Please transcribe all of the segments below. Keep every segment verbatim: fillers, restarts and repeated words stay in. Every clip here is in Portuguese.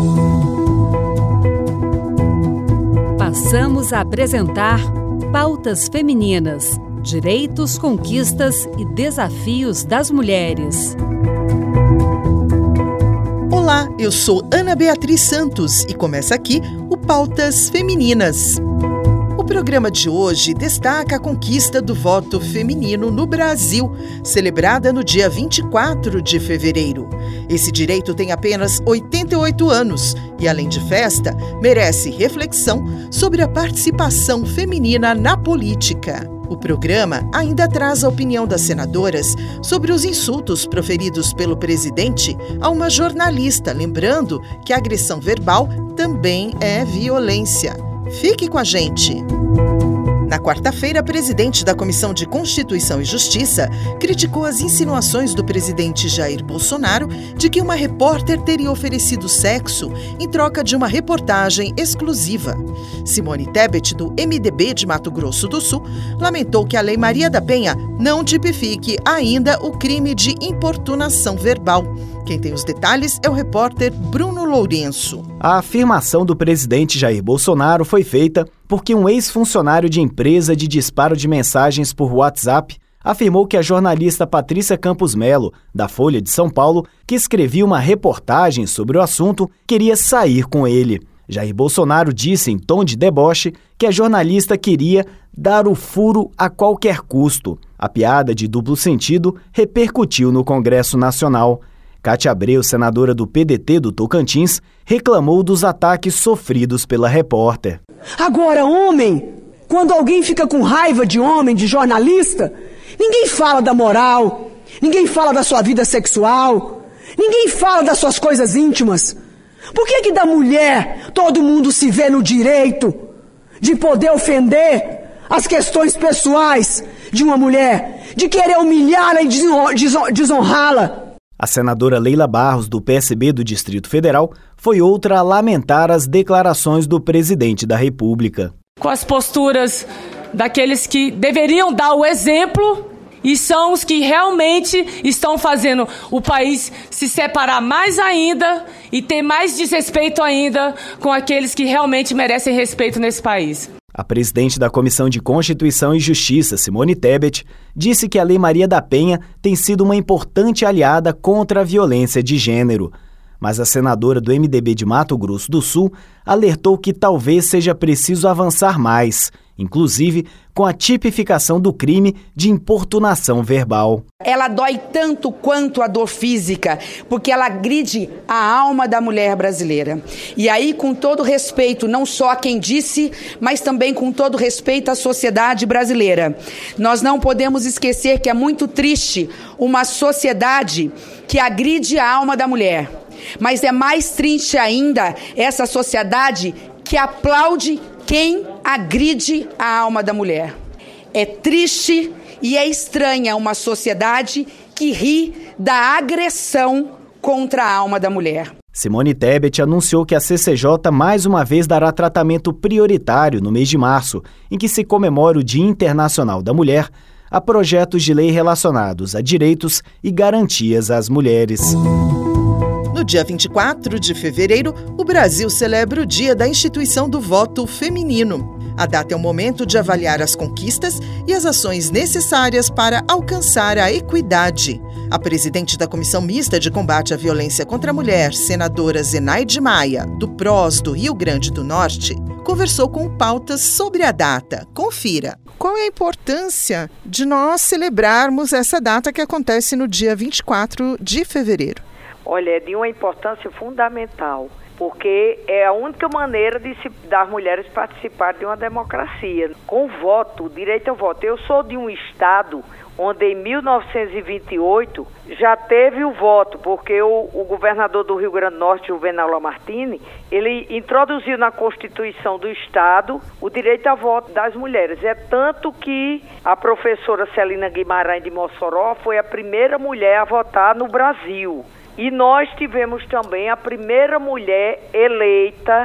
Passamos a apresentar Pautas Femininas, Direitos, Conquistas e Desafios das Mulheres. Olá, eu sou Ana Beatriz Santos e começa aqui o Pautas Femininas. O programa de hoje destaca a conquista do voto feminino no Brasil, celebrada no dia vinte e quatro de fevereiro. Esse direito tem apenas oitenta e oito anos e, além de festa, merece reflexão sobre a participação feminina na política. O programa ainda traz a opinião das senadoras sobre os insultos proferidos pelo presidente a uma jornalista, lembrando que a agressão verbal também é violência. Fique com a gente! Na quarta-feira, a presidente da Comissão de Constituição e Justiça criticou as insinuações do presidente Jair Bolsonaro de que uma repórter teria oferecido sexo em troca de uma reportagem exclusiva. Simone Tebet, do M D B de Mato Grosso do Sul, lamentou que a Lei Maria da Penha não tipifique ainda o crime de importunação verbal. Quem tem os detalhes é o repórter Bruno Lourenço. A afirmação do presidente Jair Bolsonaro foi feita porque um ex-funcionário de empresa de disparo de mensagens por WhatsApp afirmou que a jornalista Patrícia Campos Melo, da Folha de São Paulo, que escrevia uma reportagem sobre o assunto, queria sair com ele. Jair Bolsonaro disse em tom de deboche que a jornalista queria dar o furo a qualquer custo. A piada de duplo sentido repercutiu no Congresso Nacional. Cátia Abreu, senadora do P D T do Tocantins, reclamou dos ataques sofridos pela repórter. Agora, homem, quando alguém fica com raiva de homem, de jornalista, ninguém fala da moral, ninguém fala da sua vida sexual, ninguém fala das suas coisas íntimas. Por que que da mulher todo mundo se vê no direito de poder ofender as questões pessoais de uma mulher, de querer humilhá-la e desonrá-la? A senadora Leila Barros, do P S B do Distrito Federal, foi outra a lamentar as declarações do presidente da República. Com as posturas daqueles que deveriam dar o exemplo e são os que realmente estão fazendo o país se separar mais ainda e ter mais desrespeito ainda com aqueles que realmente merecem respeito nesse país. A presidente da Comissão de Constituição e Justiça, Simone Tebet, disse que a Lei Maria da Penha tem sido uma importante aliada contra a violência de gênero. Mas a senadora do M D B de Mato Grosso do Sul alertou que talvez seja preciso avançar mais, inclusive com a tipificação do crime de importunação verbal. Ela dói tanto quanto a dor física, porque ela agride a alma da mulher brasileira. E aí, com todo respeito, não só a quem disse, mas também com todo respeito à sociedade brasileira. Nós não podemos esquecer que é muito triste uma sociedade que agride a alma da mulher. Mas é mais triste ainda essa sociedade que aplaude quem agride a alma da mulher. É triste e é estranha uma sociedade que ri da agressão contra a alma da mulher. Simone Tebet anunciou que a C C J mais uma vez dará tratamento prioritário no mês de março, em que se comemora o Dia Internacional da Mulher, a projetos de lei relacionados a direitos e garantias às mulheres. No dia vinte e quatro de fevereiro, o Brasil celebra o Dia da Instituição do Voto Feminino. A data é o momento de avaliar as conquistas e as ações necessárias para alcançar a equidade. A presidente da Comissão Mista de Combate à Violência contra a Mulher, senadora Zenaide Maia, do P R O S do Rio Grande do Norte, conversou com Pautas sobre a data. Confira. Qual é a importância de nós celebrarmos essa data que acontece no dia vinte e quatro de fevereiro? Olha, é de uma importância fundamental, porque é a única maneira de se, das mulheres participar de uma democracia. Com voto, direito ao voto. Eu sou de um estado onde em mil novecentos e vinte e oito já teve o voto, porque o, o governador do Rio Grande do Norte, Juvenal Lamartine, ele introduziu na Constituição do Estado o direito ao voto das mulheres. É tanto que a professora Celina Guimarães de Mossoró foi a primeira mulher a votar no Brasil. E nós tivemos também a primeira mulher eleita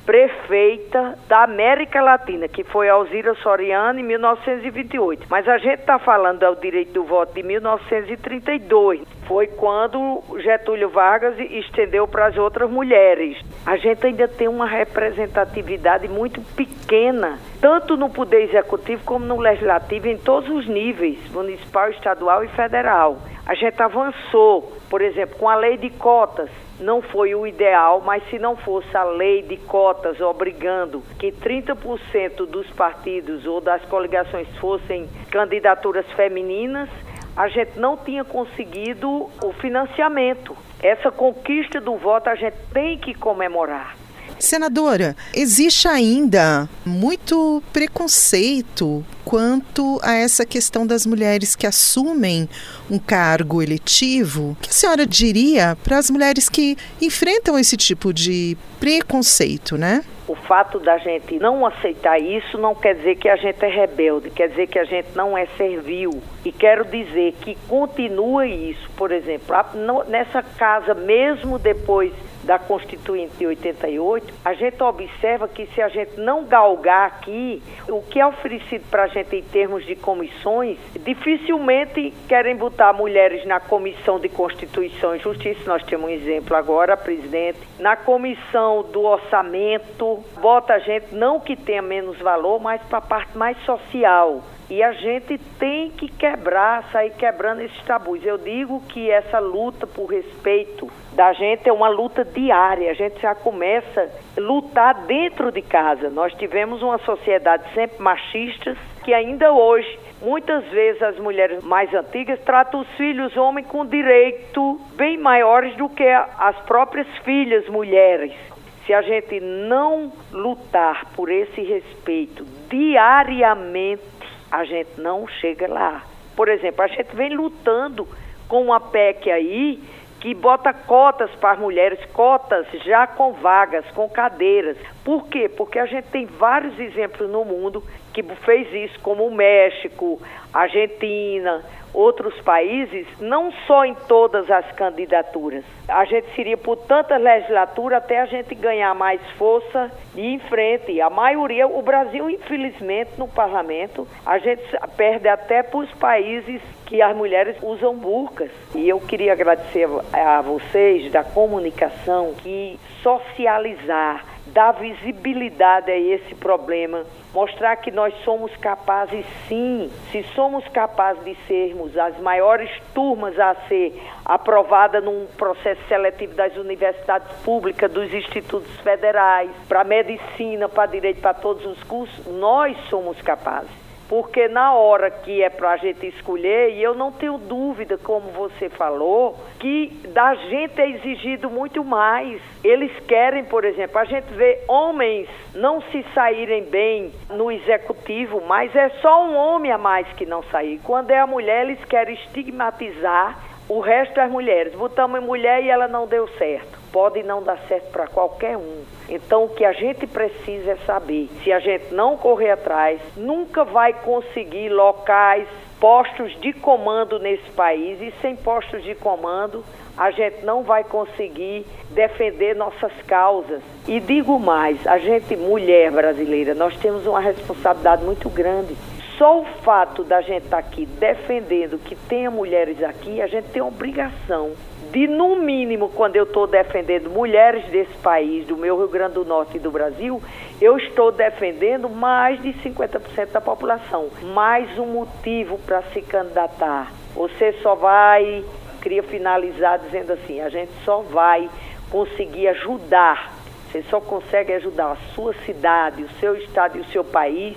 prefeita da América Latina, que foi Alzira Soriano em mil novecentos e vinte e oito. Mas a gente está falando do direito do voto de mil novecentos e trinta e dois. Foi quando Getúlio Vargas estendeu para as outras mulheres. A gente ainda tem uma representatividade muito pequena, tanto no poder executivo como no legislativo, em todos os níveis, municipal, estadual e federal. A gente avançou, por exemplo, com a lei de cotas. Não foi o ideal, mas se não fosse a lei de cotas obrigando que trinta por cento dos partidos ou das coligações fossem candidaturas femininas, a gente não tinha conseguido o financiamento. Essa conquista do voto a gente tem que comemorar. Senadora, existe ainda muito preconceito quanto a essa questão das mulheres que assumem um cargo eletivo. O que a senhora diria para as mulheres que enfrentam esse tipo de preconceito, né? O fato da gente não aceitar isso não quer dizer que a gente é rebelde, quer dizer que a gente não é servil. E quero dizer que continua isso. Por exemplo, nessa casa, mesmo depois da Constituinte de oitenta e oito, a gente observa que se a gente não galgar aqui, o que é oferecido para a gente em termos de comissões, dificilmente querem botar mulheres na Comissão de Constituição e Justiça, nós temos um exemplo agora, presidente, na Comissão do Orçamento, bota a gente, não que tenha menos valor, mas para a parte mais social. E a gente tem que quebrar, sair quebrando esses tabus. Eu digo que essa luta por respeito da gente é uma luta diária. A gente já começa a lutar dentro de casa. Nós tivemos uma sociedade sempre machista, que ainda hoje, muitas vezes as mulheres mais antigas tratam os filhos homens com direito bem maiores do que as próprias filhas mulheres. Se a gente não lutar por esse respeito diariamente, a gente não chega lá. Por exemplo, a gente vem lutando com uma P E C aí que bota cotas para as mulheres, cotas já com vagas, com cadeiras. Por quê? Porque a gente tem vários exemplos no mundo que fez isso, como o México, Argentina, outros países, não só em todas as candidaturas. A gente seria por tanta legislatura até a gente ganhar mais força e ir em frente. A maioria, o Brasil, infelizmente, no parlamento, a gente perde até para os países que as mulheres usam burcas. E eu queria agradecer a vocês da comunicação que socializar, dar visibilidade a esse problema, mostrar que nós somos capazes sim, se somos capazes de sermos as maiores turmas a ser aprovada num processo seletivo das universidades públicas, dos institutos federais, para medicina, para direito, para todos os cursos, nós somos capazes. Porque na hora que é para a gente escolher, e eu não tenho dúvida, como você falou, que da gente é exigido muito mais. Eles querem, por exemplo, a gente vê homens não se saírem bem no executivo, mas é só um homem a mais que não sair. Quando é a mulher, eles querem estigmatizar o resto das mulheres. Botamos mulher e ela não deu certo. Pode não dar certo para qualquer um. Então, o que a gente precisa é saber, se a gente não correr atrás, nunca vai conseguir locais, postos de comando nesse país, e sem postos de comando, a gente não vai conseguir defender nossas causas. E digo mais, a gente, mulher brasileira, nós temos uma responsabilidade muito grande. Só o fato da gente estar aqui defendendo que tenha mulheres aqui, a gente tem a obrigação de, no mínimo, quando eu estou defendendo mulheres desse país, do meu Rio Grande do Norte e do Brasil, eu estou defendendo mais de cinquenta por cento da população. Mais um motivo para se candidatar. Você só vai, queria finalizar dizendo assim, a gente só vai conseguir ajudar, você só consegue ajudar a sua cidade, o seu estado e o seu país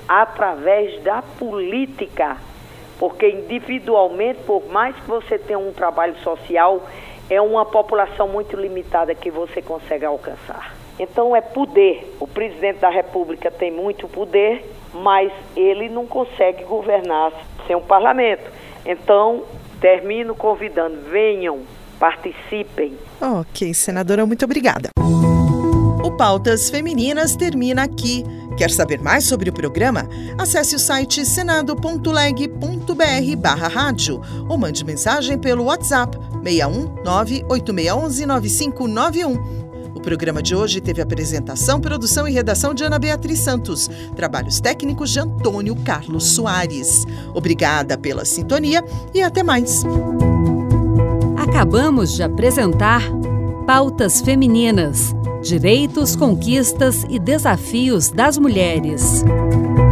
através da política. Porque individualmente, por mais que você tenha um trabalho social, é uma população muito limitada que você consegue alcançar. Então é poder. O presidente da República tem muito poder, mas ele não consegue governar sem um parlamento. Então, termino convidando, venham, participem. Ok, senadora, muito obrigada. O Pautas Femininas termina aqui. Quer saber mais sobre o programa? Acesse o site senado ponto leg ponto br barra rádio ou mande mensagem pelo WhatsApp seis um nove oito seis um um nove cinco nove um. O programa de hoje teve apresentação, produção e redação de Ana Beatriz Santos, trabalhos técnicos de Antônio Carlos Soares. Obrigada pela sintonia e até mais. Acabamos de apresentar Pautas Femininas, Direitos, Conquistas e Desafios das Mulheres.